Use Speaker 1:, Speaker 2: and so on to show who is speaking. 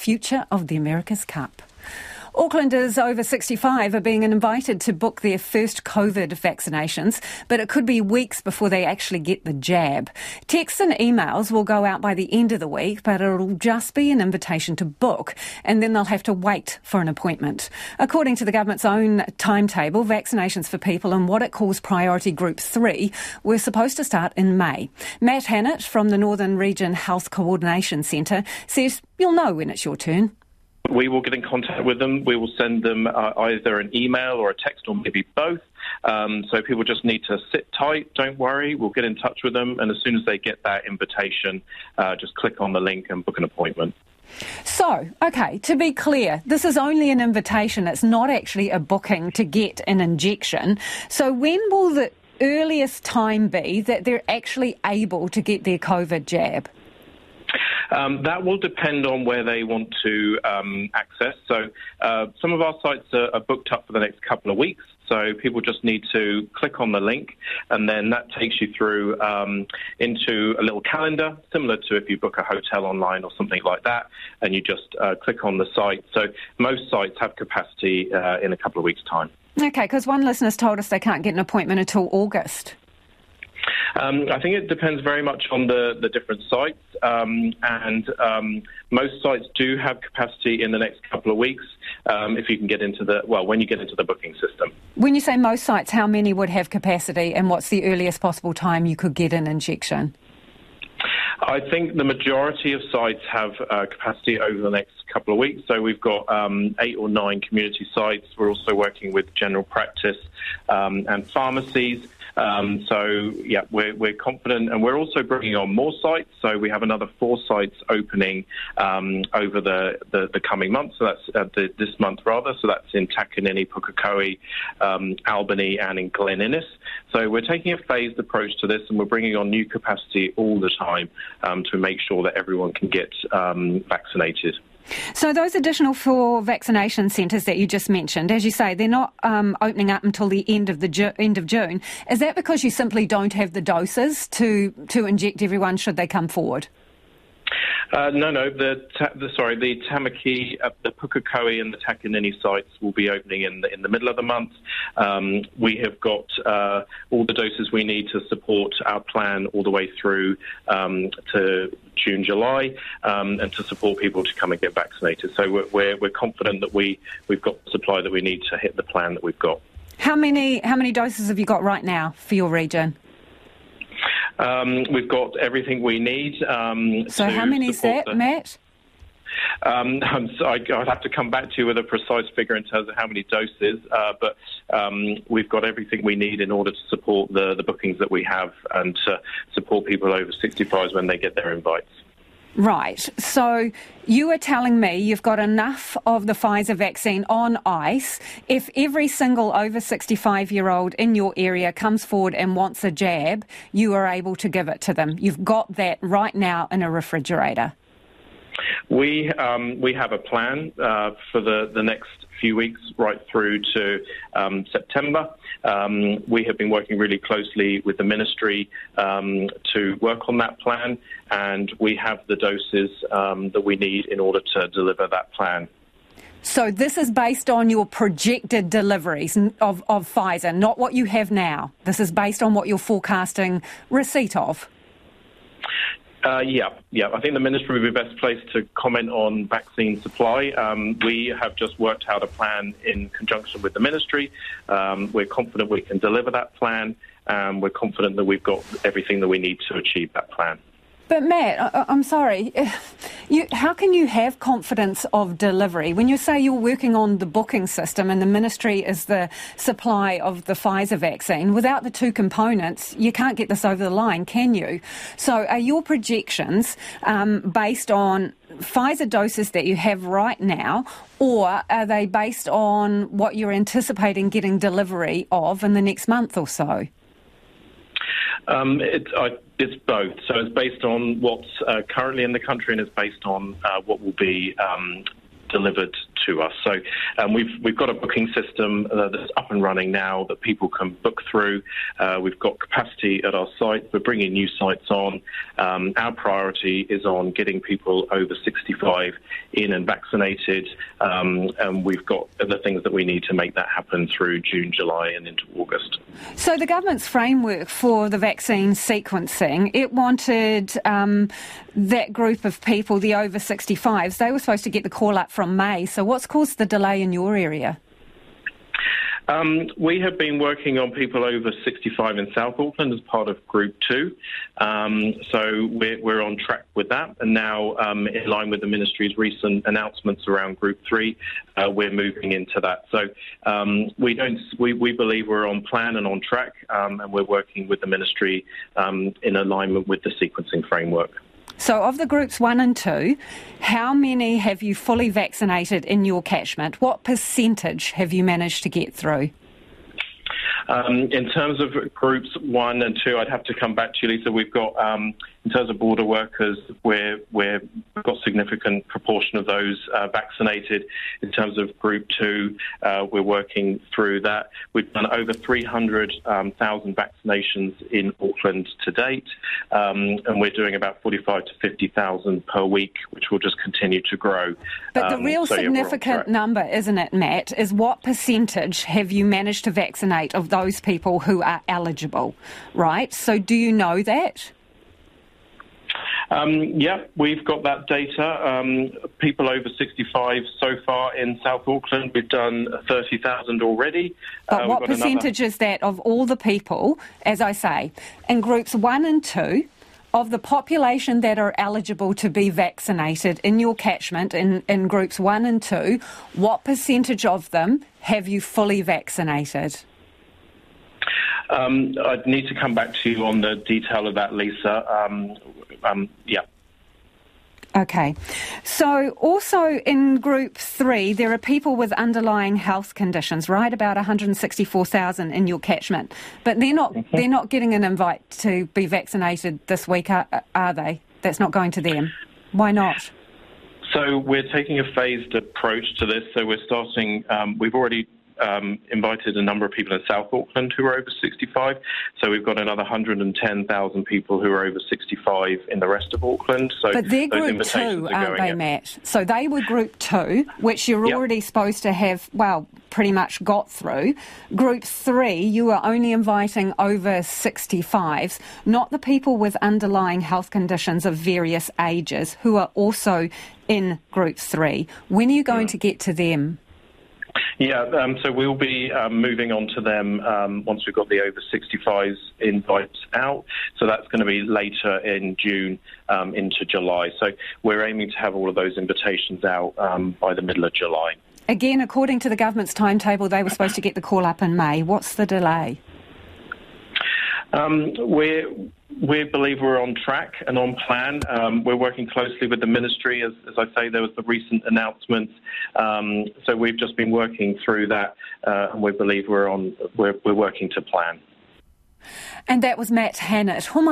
Speaker 1: future of the America's Cup. Aucklanders over 65 are being invited to book their first COVID vaccinations, but it could be weeks before they actually get the jab. Texts and emails will go out by the end of the week, but it'll just be an invitation to book, and then they'll have to wait for an appointment. According to the government's own timetable, vaccinations for people in what it calls Priority Group 3 were supposed to start in May. Matt Hannett from the Northern Region Health Coordination Centre says you'll know when it's your turn.
Speaker 2: We will get in contact with them. We will send them either an email or a text or maybe both. So people just need to sit tight, don't worry. We'll get in touch with them. And as soon as they get that invitation, just click on the link and book an appointment.
Speaker 1: So, OK, to be clear, this is only an invitation. It's not actually a booking to get an injection. So when will the earliest time be that they're actually able to get their COVID jab?
Speaker 2: That will depend on where they want to access. So some of our sites are booked up for the next couple of weeks. So people just need to click on the link, and then that takes you through into a little calendar, similar to if you book a hotel online or something like that, and you just click on the site. So most sites have capacity in a couple of weeks' time. OK,
Speaker 1: because one listener's told us they can't get an appointment until August.
Speaker 2: I think it depends very much on the different sites, and most sites do have capacity in the next couple of weeks if you can get into when you get into the booking system.
Speaker 1: When you say most sites, how many would have capacity, and what's the earliest possible time you could get an injection?
Speaker 2: I think the majority of sites have capacity over the next couple of weeks. So we've got 8 or 9 community sites. We're also working with general practice and pharmacies. We're confident, and we're also bringing on more sites. So we have another 4 sites opening over the coming months. So that's this month rather. So that's in Takanini, Pukekohe, Albany, and in Glen Innes. So we're taking a phased approach to this, and we're bringing on new capacity all the time to make sure that everyone can get vaccinated.
Speaker 1: So those additional 4 vaccination centres that you just mentioned, as you say, they're not opening up until the end of June. Is that because you simply don't have the doses to inject everyone should they come forward?
Speaker 2: No. The Tamaki, the Pukekohe and the Takanini sites will be opening in the middle of the month. We have got all the doses we need to support our plan all the way through to June, July, and to support people to come and get vaccinated. So we're confident that we've got the supply that we need to hit the plan that we've got.
Speaker 1: How many doses have you got right now for your region?
Speaker 2: We've got everything we need.
Speaker 1: So how many is that, Matt?
Speaker 2: I'd have to come back to you with a precise figure in terms of how many doses, but we've got everything we need in order to support the bookings that we have and to support people over 65s when they get their invites.
Speaker 1: Right. So you are telling me you've got enough of the Pfizer vaccine on ice. If every single over 65-year-old in your area comes forward and wants a jab, you are able to give it to them. You've got that right now in a refrigerator.
Speaker 2: We have a plan for the next few weeks right through to September. We have been working really closely with the ministry to work on that plan, and we have the doses that we need in order to deliver that plan.
Speaker 1: So this is based on your projected deliveries of Pfizer, not what you have now. This is based on what you're forecasting receipt of.
Speaker 2: Yeah. I think the ministry would be best placed to comment on vaccine supply. We have just worked out a plan in conjunction with the ministry. We're confident we can deliver that plan, and we're confident that we've got everything that we need to achieve that plan.
Speaker 1: But Matt, I'm sorry, how can you have confidence of delivery when you say you're working on the booking system and the ministry is the supply of the Pfizer vaccine? Without the 2 components, you can't get this over the line, can you? So are your projections based on Pfizer doses that you have right now, or are they based on what you're anticipating getting delivery of in the next month or so?
Speaker 2: It's both. So it's based on what's currently in the country, and it's based on what will be delivered to us. So we've got a booking system that's up and running now that people can book through. We've got capacity at our site. We're bringing new sites on. Our priority is on getting people over 65 in and vaccinated, and we've got the things that we need to make that happen through June, July and into August.
Speaker 1: So the government's framework for the vaccine sequencing, it wanted that group of people, the over 65s, they were supposed to get the call up from May. So what's caused the delay in your area?
Speaker 2: We have been working on people over 65 in South Auckland as part of Group 2. So we're on track with that. And now, in line with the Ministry's recent announcements around Group 3, we're moving into that. So we believe we're on plan and on track, and we're working with the Ministry in alignment with the sequencing framework.
Speaker 1: So of the groups 1 and 2, how many have you fully vaccinated in your catchment? What percentage have you managed to get through?
Speaker 2: In terms of groups 1 and 2, I'd have to come back to you, Lisa. We've got, in terms of border workers, we've got a significant proportion of those vaccinated. In terms of group 2, we're working through that. We've done over 300,000 vaccinations in Auckland to date, and we're doing about 45 to 50,000 per week, which will just continue to grow.
Speaker 1: But the real significant number, isn't it, Matt, is what percentage have you managed to vaccinate of those people who are eligible, right? So do you know that?
Speaker 2: Yeah, we've got that data. People over 65 so far in South Auckland, we've done 30,000 already.
Speaker 1: But what percentage is that of all the people, as I say, in groups 1 and 2, of the population that are eligible to be vaccinated in your catchment in groups 1 and 2, what percentage of them have you fully vaccinated?
Speaker 2: I'd need to come back to you on the detail of that, Lisa. Yeah.
Speaker 1: Okay. So also in Group 3, there are people with underlying health conditions, right? About 164,000 in your catchment. But they're not getting an invite to be vaccinated this week, are they? That's not going to them. Why not?
Speaker 2: So we're taking a phased approach to this. So we're starting, we've already invited a number of people in South Auckland who are over 65. So we've got another 110,000 people who are over 65 in the rest of Auckland. So
Speaker 1: but they're Group 2, aren't they, Matt? So they were Group 2, which you're already supposed to have, well, pretty much got through. Group 3, you are only inviting over 65s, not the people with underlying health conditions of various ages who are also in Group 3. When are you going to get to them?
Speaker 2: Yeah, so we'll be moving on to them once we've got the over 65s invites out. So that's going to be later in June into July. So we're aiming to have all of those invitations out by the middle of July.
Speaker 1: Again, according to the government's timetable, they were supposed to get the call up in May. What's the delay?
Speaker 2: We believe we're on track and on plan. We're working closely with the Ministry. As I say, there was the recent announcements. So we've just been working through that, and we believe we're working to plan.
Speaker 1: And that was Matt Hannett.